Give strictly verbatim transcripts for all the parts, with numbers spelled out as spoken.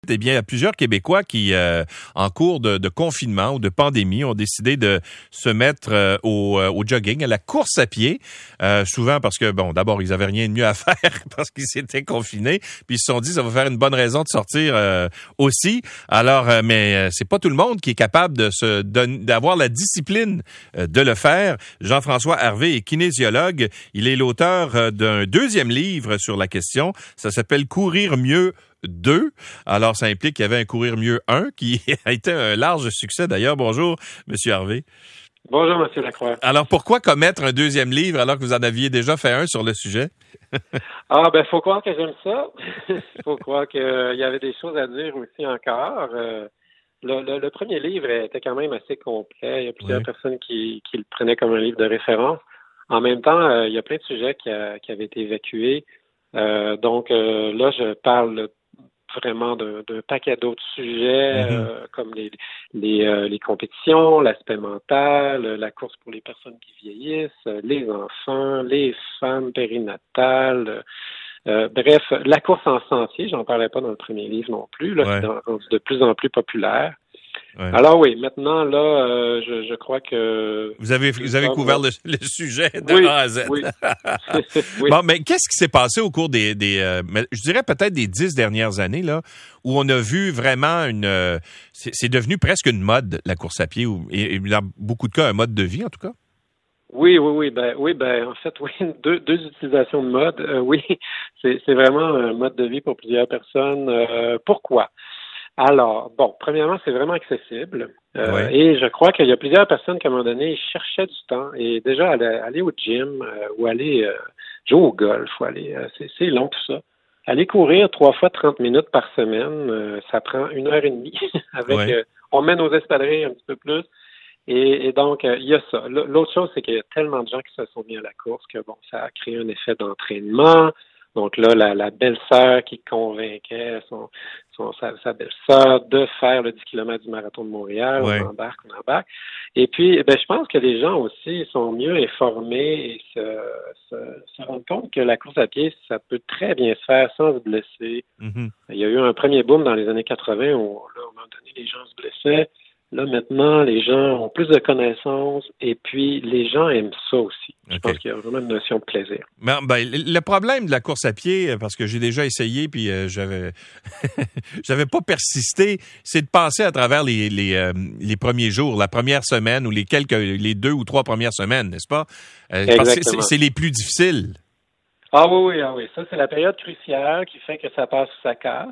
Eh bien, il y a plusieurs Québécois qui, euh, en cours de, de confinement ou de pandémie, ont décidé de se mettre euh, au, euh, au jogging, à la course à pied, euh, souvent parce que, bon, d'abord, ils avaient rien de mieux à faire parce qu'ils s'étaient confinés, puis ils se sont dit, ça va faire une bonne raison de sortir euh, aussi. Alors, euh, mais euh, c'est pas tout le monde qui est capable de se donner, d'avoir la discipline euh, de le faire. Jean-François Harvey est kinésiologue. Il est l'auteur euh, d'un deuxième livre sur la question. Ça s'appelle « Courir mieux ». deux. Alors, ça implique qu'il y avait un Courir mieux un qui a été un large succès. D'ailleurs, bonjour, Monsieur Harvey. Bonjour, Monsieur Lacroix. Alors, pourquoi commettre un deuxième livre alors que vous en aviez déjà fait un sur le sujet? ah, ben, faut croire que j'aime ça. faut croire qu'il euh, y avait des choses à dire aussi encore. Euh, le, le, le premier livre était quand même assez complet. Il y a plusieurs oui. personnes qui, qui le prenaient comme un livre de référence. En même temps, euh, il y a plein de sujets qui, a, qui avaient été évacués. Euh, donc, euh, là, je parle vraiment d'un, d'un paquet d'autres sujets, mm-hmm. euh, comme les les, euh, les compétitions, l'aspect mental, la course pour les personnes qui vieillissent, les enfants, les femmes périnatales, euh, bref, la course en sentier, j'en parlais pas dans le premier livre non plus, là, ouais. c'est rendu de plus en plus populaire. Ouais. Alors oui, maintenant, là, euh, je, je crois que... Vous avez vous avez couvert le, le sujet de oui, A à Z. Oui. oui. Bon, mais qu'est-ce qui s'est passé au cours des... des euh, je dirais peut-être des dix dernières années, là, où on a vu vraiment une... Euh, c'est, c'est devenu presque une mode, la course à pied, ou, et, et dans beaucoup de cas, un mode de vie, en tout cas? Oui, oui, oui. Ben, oui, ben, en fait, oui, deux, deux utilisations de mode. Euh, oui, c'est, c'est vraiment un mode de vie pour plusieurs personnes. Euh, pourquoi? Alors, bon, premièrement, c'est vraiment accessible. Euh, ouais. Et je crois qu'il y a plusieurs personnes qui, à un moment donné, cherchaient du temps. Et déjà, aller, aller au gym euh, ou aller euh, jouer au golf, ou aller, euh, c'est, c'est long tout ça. Aller courir trois fois trente minutes par semaine, euh, ça prend une heure et demie. avec, ouais. euh, on met nos espadrilles un petit peu plus. Et, et donc, euh, il y a ça. L'autre chose, c'est qu'il y a tellement de gens qui se sont mis à la course que, bon, ça a créé un effet d'entraînement. Donc là, la, la belle-sœur qui convainquait son, son, sa, sa belle-sœur de faire le dix kilomètres du marathon de Montréal, ouais. on embarque, on embarque. Et puis, ben, je pense que les gens aussi sont mieux informés et se, se, se rendent compte que la course à pied, ça peut très bien se faire sans se blesser. Mm-hmm. Il y a eu un premier boom dans les années quatre-vingts où, là, à un moment donné, les gens se blessaient. Là, maintenant, les gens ont plus de connaissances et puis les gens aiment ça aussi. Je okay. pense qu'il y a vraiment une notion de plaisir. Mais, ben, le problème de la course à pied, parce que j'ai déjà essayé puis euh, j'avais j'avais pas persisté, c'est de passer à travers les les, euh, les premiers jours, la première semaine ou les quelques les deux ou trois premières semaines, n'est-ce pas? Euh, Exactement. Parce que c'est, c'est les plus difficiles. Ah oui, oui, ah oui. Ça, c'est la période cruciale qui fait que ça passe ou ça casse.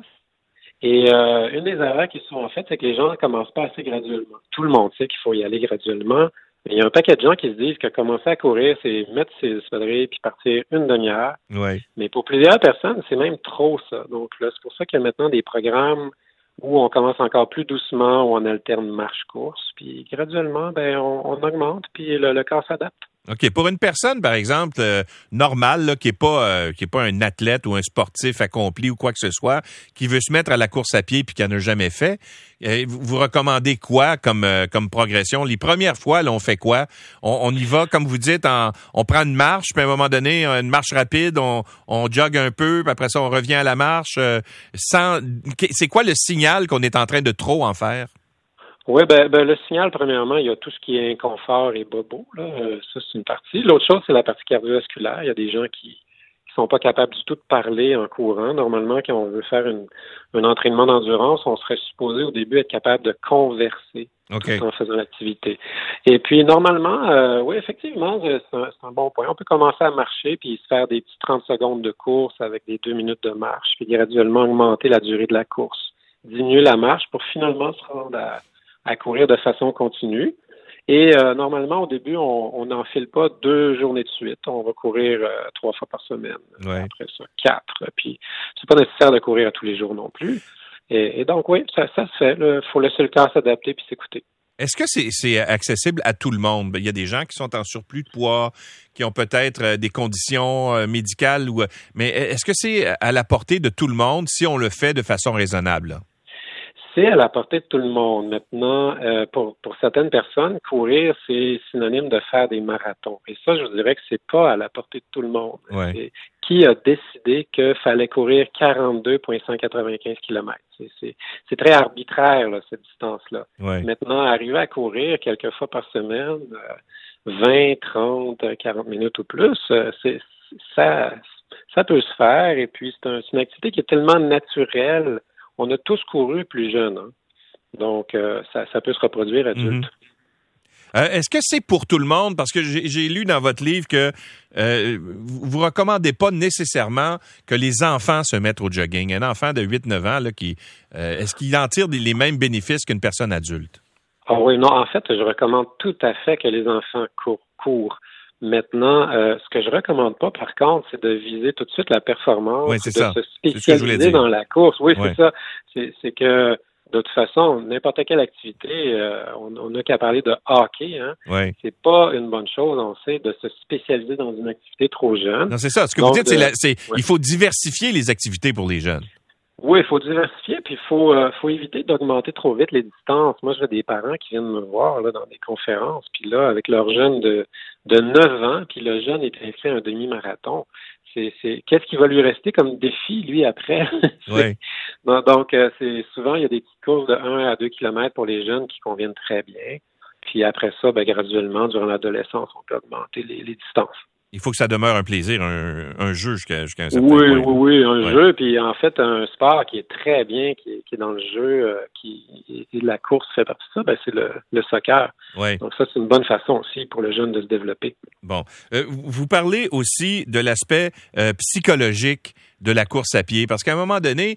Et euh, une des erreurs qui sont en fait, c'est que les gens ne commencent pas assez graduellement. Tout le monde sait qu'il faut y aller graduellement, mais il y a un paquet de gens qui se disent que commencer à courir, c'est mettre ses espadrilles puis partir une demi-heure. Ouais. Mais pour plusieurs personnes, c'est même trop ça. Donc là, c'est pour ça qu'il y a maintenant des programmes où on commence encore plus doucement, où on alterne marche-course, puis graduellement, ben on, on augmente, puis le, le corps s'adapte. OK. Pour une personne, par exemple, euh, normale, là, qui est pas euh, qui est pas un athlète ou un sportif accompli ou quoi que ce soit, qui veut se mettre à la course à pied puis qui en a jamais fait, euh, vous, vous recommandez quoi comme euh, comme progression? Les premières fois, là, on fait quoi? On, on y va, comme vous dites, en, on prend une marche, puis à un moment donné, une marche rapide, on, on jogue un peu, puis après ça, on revient à la marche. Euh, sans, c'est quoi le signal qu'on est en train de trop en faire? Oui, ben, ben le signal, premièrement, il y a tout ce qui est inconfort et bobo, là. Euh, ça, c'est une partie. L'autre chose, c'est la partie cardiovasculaire. Il y a des gens qui qui sont pas capables du tout de parler en courant. Normalement, quand on veut faire une, un entraînement d'endurance, on serait supposé au début être capable de converser okay. tout en faisant l'activité. Et puis, normalement, euh, oui, effectivement, c'est un, c'est un bon point. On peut commencer à marcher puis se faire des petits trente secondes de course avec des deux minutes de marche, puis graduellement augmenter la durée de la course, diminuer la marche pour finalement se rendre à à courir de façon continue. Et euh, normalement, au début, on n'enfile pas deux journées de suite. On va courir euh, trois fois par semaine. Ouais. Après ça, quatre. Puis, c'est pas nécessaire de courir à tous les jours non plus. Et, et donc, oui, ça, ça se fait. Il faut laisser le corps s'adapter puis s'écouter. Est-ce que c'est, c'est accessible à tout le monde? Il y a des gens qui sont en surplus de poids, qui ont peut-être des conditions médicales, ou, mais est-ce que c'est à la portée de tout le monde si on le fait de façon raisonnable? C'est à la portée de tout le monde. Maintenant, euh, pour, pour certaines personnes, courir, c'est synonyme de faire des marathons. Et ça, je vous dirais que c'est pas à la portée de tout le monde. Ouais. C'est qui a décidé qu'il fallait courir quarante-deux virgule cent quatre-vingt-quinze kilomètres. C'est, c'est, c'est très arbitraire, là, cette distance-là. Ouais. Maintenant, arriver à courir quelques fois par semaine, euh, vingt, trente, quarante minutes ou plus, euh, c'est, ça, ça peut se faire. Et puis, c'est, un, c'est une activité qui est tellement naturelle. On a tous couru plus jeunes, hein. Donc euh, ça, ça peut se reproduire adulte. Mm-hmm. Euh, est-ce que c'est pour tout le monde? Parce que j'ai, j'ai lu dans votre livre que euh, vous ne recommandez pas nécessairement que les enfants se mettent au jogging. Un enfant de huit neuf ans, là, qui, euh, est-ce qu'il en tire les mêmes bénéfices qu'une personne adulte? Ah oui, non, en fait, je recommande tout à fait que les enfants courent. courent. Maintenant, euh, ce que je recommande pas, par contre, c'est de viser tout de suite la performance, oui, c'est de ça. se spécialiser dans la course. Oui, ouais. c'est ça. C'est, c'est que, de toute façon, n'importe quelle activité, euh, on n'a qu'à parler de hockey, hein. Oui. C'est pas une bonne chose, on sait, de se spécialiser dans une activité trop jeune. Non, c'est ça. Ce que Donc, vous dites, c'est, euh, la, c'est ouais. il faut diversifier les activités pour les jeunes. Oui, il faut diversifier, puis il faut, euh, faut éviter d'augmenter trop vite les distances. Moi, j'ai des parents qui viennent me voir là, dans des conférences, puis là, avec leur jeune de, de neuf ans, puis le jeune est inscrit à un demi-marathon. C'est, c'est qu'est-ce qui va lui rester comme défi, lui, après? Oui. Donc, euh, c'est souvent, il y a des petites courses de un à deux kilomètres pour les jeunes qui conviennent très bien. Puis après ça, ben, graduellement, durant l'adolescence, on peut augmenter les, les distances. Il faut que ça demeure un plaisir, un, un jeu jusqu'à, jusqu'à un certain oui, point. Oui, oui, oui, un ouais. jeu, puis en fait, un sport qui est très bien, qui est, qui est dans le jeu, euh, qui et la course fait partie de ça, ben, c'est le, le soccer. Ouais. Donc ça, c'est une bonne façon aussi pour le jeune de se développer. Bon. Euh, vous parlez aussi de l'aspect euh, psychologique de la course à pied, parce qu'à un moment donné,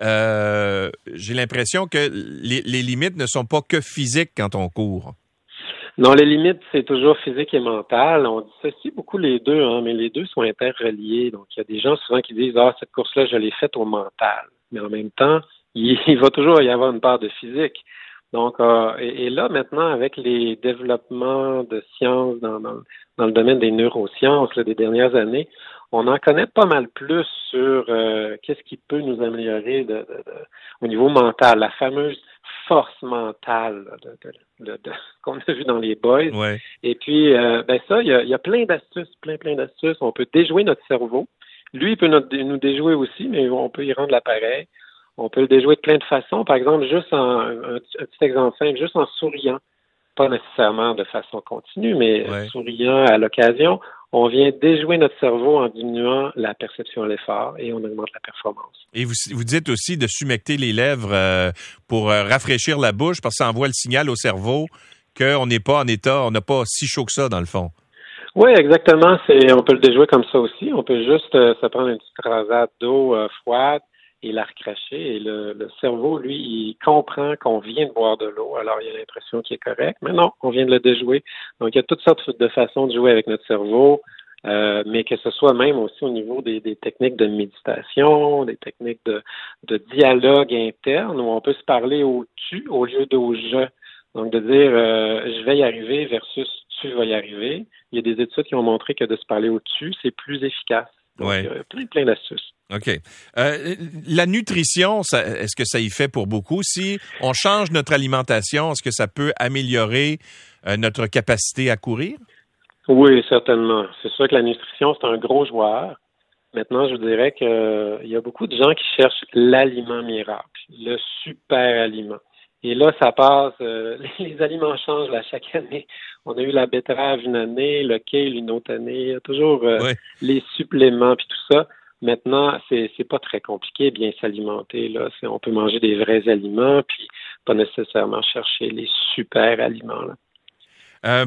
euh, j'ai l'impression que les, les limites ne sont pas que physiques quand on court. Non, les limites, c'est toujours physique et mental. On dissocie beaucoup les deux, hein, mais les deux sont interreliés. Donc, il y a des gens souvent qui disent « Ah, cette course-là, je l'ai faite au mental. » Mais en même temps, il, il va toujours y avoir une part de physique. Donc, euh, et, et là, maintenant, avec les développements de sciences dans, dans, dans le domaine des neurosciences là, des dernières années, on en connaît pas mal plus sur euh, qu'est-ce qui peut nous améliorer de, de, de, au niveau mental, la fameuse force mentale là, de, de, de, de, qu'on a vu dans les boys. Ouais. Et puis, euh, ben ça, il y a, y a plein d'astuces, plein, plein d'astuces. On peut déjouer notre cerveau. Lui, il peut notre, nous déjouer aussi, mais on peut y rendre l'appareil. On peut le déjouer de plein de façons. Par exemple, juste en un, un petit exemple simple, juste en souriant. Pas nécessairement de façon continue, mais ouais. souriant à l'occasion, on vient déjouer notre cerveau en diminuant la perception à l'effort et on augmente la performance. Et vous, vous dites aussi de sumecter les lèvres euh, pour euh, rafraîchir la bouche parce que ça envoie le signal au cerveau qu'on n'est pas en état, on n'a pas si chaud que ça dans le fond. Oui, exactement. C'est, on peut le déjouer comme ça aussi. On peut juste euh, se prendre une petite rasade d'eau euh, froide et la recracher. Et le, le cerveau, lui, il comprend qu'on vient de boire de l'eau. Alors, il a l'impression qu'il est correct. Mais non, on vient de le déjouer. Donc, il y a toutes sortes de façons de jouer avec notre cerveau, euh, mais que ce soit même aussi au niveau des, des techniques de méditation, des techniques de, de dialogue interne, où on peut se parler au tu au lieu d'au je. Donc, de dire euh, je vais y arriver versus tu vas y arriver. Il y a des études qui ont montré que de se parler au tu, c'est plus efficace. Donc, ouais. il y a plein, plein d'astuces. OK. Euh, la nutrition, ça, est-ce que ça y fait pour beaucoup? Si on change notre alimentation, est-ce que ça peut améliorer euh, notre capacité à courir? Oui, certainement. C'est sûr que la nutrition, c'est un gros joueur. Maintenant, je dirais qu'il euh, y a beaucoup de gens qui cherchent l'aliment miracle, le super aliment. Et là, ça passe, euh, les aliments changent là, chaque année. On a eu la betterave une année, le kale une autre année, il y a toujours euh, ouais. les suppléments puis tout ça. Maintenant, c'est c'est pas très compliqué bien s'alimenter là. C'est, on peut manger des vrais aliments puis pas nécessairement chercher les super aliments là. Euh,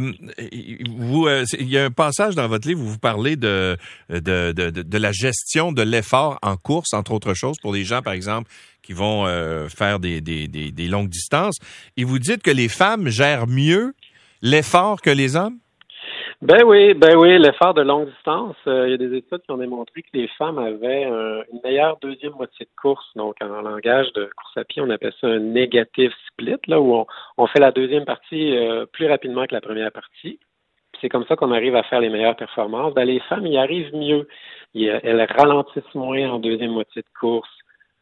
vous, euh, il y a un passage dans votre livre où vous parlez de de, de, de, de la gestion de l'effort en course, entre autres choses, pour les gens, par exemple, qui vont euh, faire des, des, des, des longues distances. Et vous dites que les femmes gèrent mieux l'effort que les hommes? Ben oui, ben oui, l'effort de longue distance, euh, il y a des études qui ont démontré que les femmes avaient un, une meilleure deuxième moitié de course. Donc, en langage de course à pied, on appelle ça un negative split, là, où on, on fait la deuxième partie euh, plus rapidement que la première partie. Puis c'est comme ça qu'on arrive à faire les meilleures performances. Ben, les femmes y arrivent mieux. Elles ralentissent moins en deuxième moitié de course.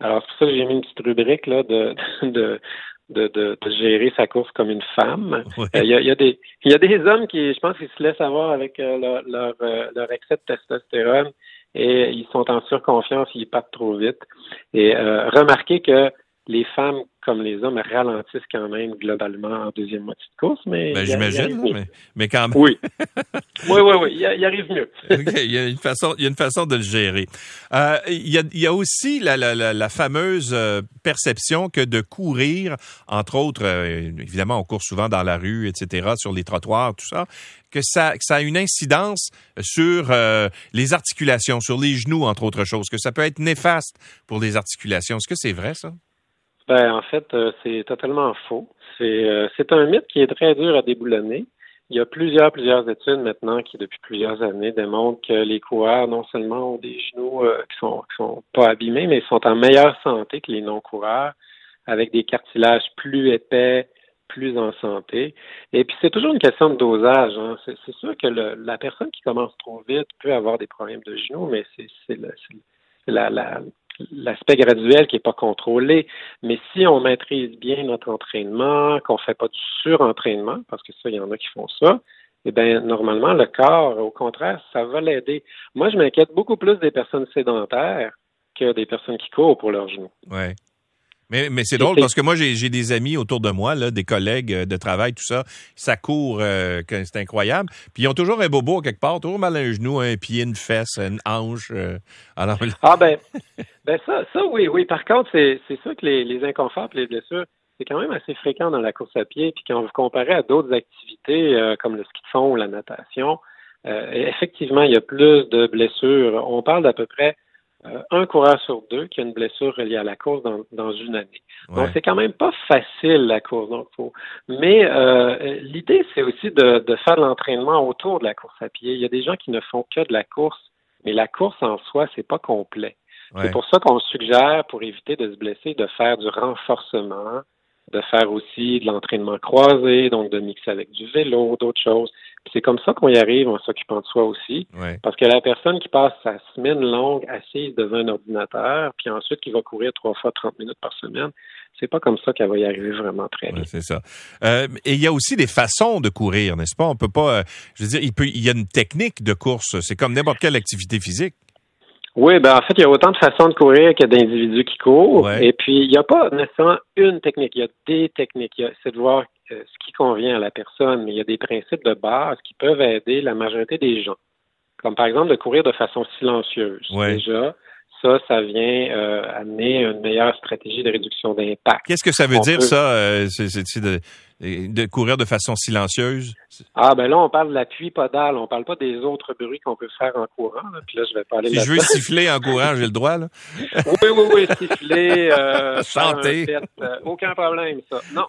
Alors, c'est pour ça que j'ai mis une petite rubrique là de de de, de, de gérer sa course comme une femme. Il Oui. euh, y, a, y, a des, y a des hommes qui, je pense, qu'ils se laissent avoir avec euh, leur, leur, euh, leur excès de testostérone et ils sont en surconfiance, ils partent trop vite. Et euh, remarquez que les femmes, comme les hommes, ralentissent quand même globalement en deuxième moitié de course, mais... Ben, il y a, j'imagine, il y a mais, mais quand même. Oui. oui, oui, oui, il, y a, il arrive mieux. OK, il y a une façon, il y a une façon de le gérer. Euh, il, y a, il y a aussi la, la, la, la fameuse euh, perception que de courir, entre autres, euh, évidemment, on court souvent dans la rue, et cetera, sur les trottoirs, tout ça, que ça, que ça a une incidence sur euh, les articulations, sur les genoux, entre autres choses, que ça peut être néfaste pour les articulations. Est-ce que c'est vrai, ça? Ben, en fait, euh, c'est totalement faux. C'est, euh, c'est un mythe qui est très dur à déboulonner. Il y a plusieurs, plusieurs études maintenant qui, depuis plusieurs années, démontrent que les coureurs, non seulement ont des genoux euh, qui sont, qui sont pas abîmés, mais ils sont en meilleure santé que les non-coureurs, avec des cartilages plus épais, plus en santé. Et puis, c'est toujours une question de dosage. Hein. C'est, c'est sûr que le, la personne qui commence trop vite peut avoir des problèmes de genoux, mais c'est, c'est, le, c'est la, la l'aspect graduel qui n'est pas contrôlé. Mais si on maîtrise bien notre entraînement, qu'on ne fait pas du surentraînement, parce que ça, il y en a qui font ça, eh bien, normalement, le corps, au contraire, ça va l'aider. Moi, je m'inquiète beaucoup plus des personnes sédentaires que des personnes qui courent pour leurs genoux. Ouais. Mais, mais c'est drôle parce que moi, j'ai, j'ai des amis autour de moi, là, des collègues de travail, tout ça. Ça court, euh, c'est incroyable. Puis ils ont toujours un bobo quelque part, toujours mal à un genou, un pied, une fesse, une hanche. Euh, alors... Ah ben, ben ça, ça oui, oui. Par contre, c'est, c'est sûr que les, les inconforts et les blessures, c'est quand même assez fréquent dans la course à pied. Puis quand vous comparez à d'autres activités euh, comme le ski de fond ou la natation, euh, effectivement, il y a plus de blessures. On parle d'à peu près Euh, un coureur sur deux qui a une blessure reliée à la course dans, dans une année. Ouais. Donc, c'est quand même pas facile, la course. Donc, faut... Mais euh, l'idée, c'est aussi de, de faire de l'entraînement autour de la course à pied. Il y a des gens qui ne font que de la course, mais la course en soi, c'est pas complet. Ouais. C'est pour ça qu'on suggère, pour éviter de se blesser, de faire du renforcement, de faire aussi de l'entraînement croisé, donc de mixer avec du vélo, d'autres choses. Puis c'est comme ça qu'on y arrive en s'occupant de soi aussi. Ouais. Parce que la personne qui passe sa semaine longue assise devant un ordinateur, puis ensuite qui va courir trois fois trente minutes par semaine, c'est pas comme ça qu'elle va y arriver vraiment très bien. Ouais, c'est ça. Euh, et il y a aussi des façons de courir, n'est-ce pas? On peut pas, euh, je veux dire, il peut, il y a une technique de course. C'est comme n'importe quelle activité physique. Oui, ben en fait, il y a autant de façons de courir qu'il y a d'individus qui courent. Ouais. Et puis, il n'y a pas nécessairement une technique. Il y a des techniques. Il y a, c'est de voir euh, ce qui convient à la personne. Mais il y a des principes de base qui peuvent aider la majorité des gens. Comme par exemple de courir de façon silencieuse. Ouais. Déjà, ça, ça vient euh, amener une meilleure stratégie de réduction d'impact. Qu'est-ce que ça veut on dire, peut... ça, euh, c'est, c'est, c'est de, de courir de façon silencieuse? Ah, ben là, on parle de l'appui podal. On parle pas des autres bruits qu'on peut faire en courant. Là. Puis là, je vais parler Si là-dedans. je veux siffler en courant, j'ai le droit, là? Oui, oui, oui, siffler, euh, chanter. Fait, euh, aucun problème, ça. Non.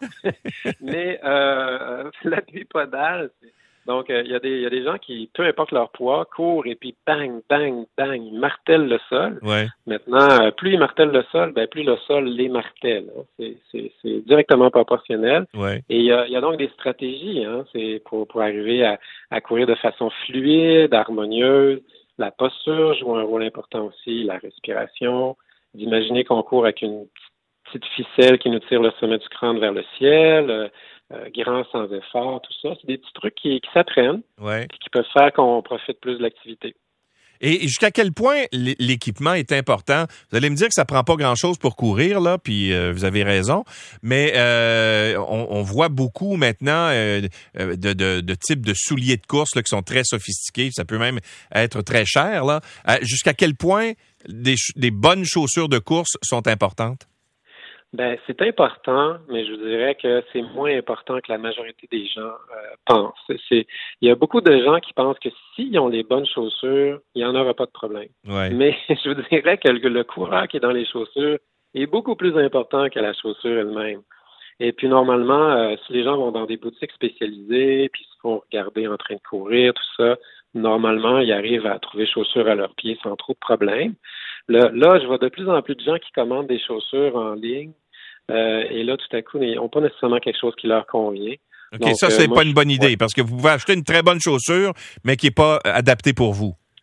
Mais euh, l'appui podal, c'est... Donc, il euh, y, y a des gens qui, peu importe leur poids, courent et puis bang, bang, bang, ils martèlent le sol. Ouais. Maintenant, euh, plus ils martèlent le sol, ben plus le sol les martèle. Hein. C'est, c'est, c'est directement proportionnel. Ouais. Et il y a, y a donc des stratégies hein, c'est pour, pour arriver à, à courir de façon fluide, harmonieuse. La posture joue un rôle important aussi, la respiration. D'imaginer qu'on court avec une petite ficelle qui nous tire le sommet du crâne vers le ciel. Euh, Euh, grand sans effort, tout ça. C'est des petits trucs qui, qui s'apprennent ouais. et qui peuvent faire qu'on profite plus de l'activité. Et jusqu'à quel point l'équipement est important? Vous allez me dire que ça prend pas grand-chose pour courir, là, puis euh, vous avez raison, mais euh, on, on voit beaucoup maintenant euh, de, de, de types de souliers de course là, qui sont très sophistiqués. Ça peut même être très cher. Là. Euh, jusqu'à quel point des, des bonnes chaussures de course sont importantes? Ben, c'est important, mais je vous dirais que c'est moins important que la majorité des gens euh, pensent. C'est, il y a beaucoup de gens qui pensent que s'ils ont les bonnes chaussures, il n'y en aura pas de problème. Ouais. Mais je vous dirais que le, le coureur qui est dans les chaussures est beaucoup plus important que la chaussure elle-même. Et puis normalement, euh, si les gens vont dans des boutiques spécialisées, puis se font regarder en train de courir, tout ça, normalement, ils arrivent à trouver chaussures à leurs pieds sans trop de problèmes. Là, là, je vois de plus en plus de gens qui commandent des chaussures en ligne. Euh, et là, tout à coup, ils n'ont pas nécessairement quelque chose qui leur convient. OK, donc, ça, c'est euh, moi, pas une bonne idée, ouais. parce que vous pouvez acheter une très bonne chaussure, mais qui n'est pas adaptée pour vous.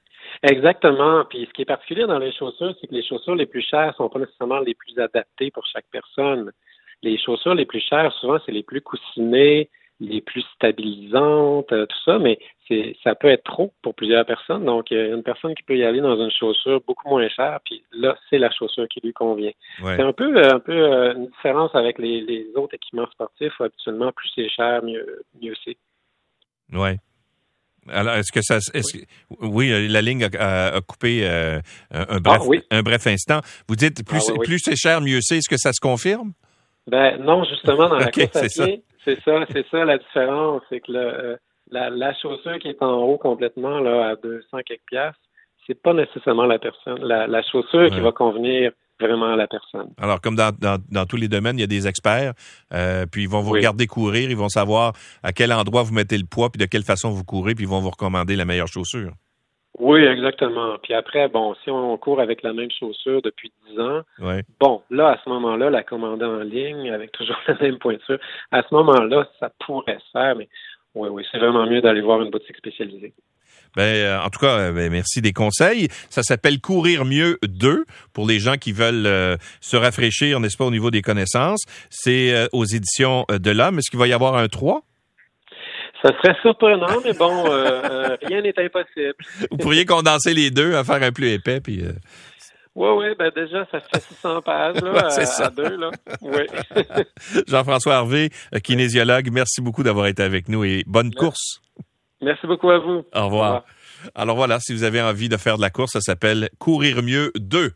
Exactement. Puis ce qui est particulier dans les chaussures, c'est que les chaussures les plus chères sont pas nécessairement les plus adaptées pour chaque personne. Les chaussures les plus chères, souvent, c'est les plus coussinées, les plus stabilisantes, euh, tout ça, mais c'est ça peut être trop pour plusieurs personnes. Donc, il y a une personne qui peut y aller dans une chaussure beaucoup moins chère, puis là, c'est la chaussure qui lui convient. Ouais. C'est un peu, euh, un peu euh, une différence avec les, les autres équipements sportifs. Habituellement, plus c'est cher, mieux, mieux c'est. Oui. Alors, est-ce que ça, est-ce que, oui, la ligne a, a, a coupé euh, un bref, ah, oui. un bref instant. Vous dites plus, ah, oui, oui. plus c'est cher, mieux c'est. Est-ce que ça se confirme? Ben non, justement dans la okay, course à pied, c'est ça, c'est ça la différence, c'est que le, euh, la, la chaussure qui est en haut complètement là à deux cents quelques piastres, c'est pas nécessairement la personne, la, la chaussure ouais. qui va convenir vraiment à la personne. Alors, comme dans, dans, dans tous les domaines, il y a des experts, euh, puis ils vont vous oui. regarder courir, ils vont savoir à quel endroit vous mettez le poids, puis de quelle façon vous courez, puis ils vont vous recommander la meilleure chaussure. Oui, exactement. Puis après, bon, si on court avec la même chaussure depuis dix ans, ouais. bon, là, à ce moment-là, la commander en ligne avec toujours la même pointure, à ce moment-là, ça pourrait se faire, mais oui, oui, c'est vraiment mieux d'aller voir une boutique spécialisée. Ben, euh, en tout cas, ben, merci des conseils. Ça s'appelle Courir mieux deux pour les gens qui veulent euh, se rafraîchir, n'est-ce pas, au niveau des connaissances. C'est euh, aux éditions de l'Homme. Est-ce qu'il va y avoir un trois? Ça serait surprenant, mais bon, euh, euh, rien n'est impossible. Vous pourriez condenser les deux, à faire un plus épais, puis... Euh... Oui, oui, ben déjà, ça fait six cents pages là, ouais, c'est à, ça. à deux. Là. Oui. Jean-François Harvey, kinésiologue, merci beaucoup d'avoir été avec nous et bonne merci. course. Merci beaucoup à vous. Au revoir. Au revoir. Alors voilà, si vous avez envie de faire de la course, ça s'appelle Courir mieux deux.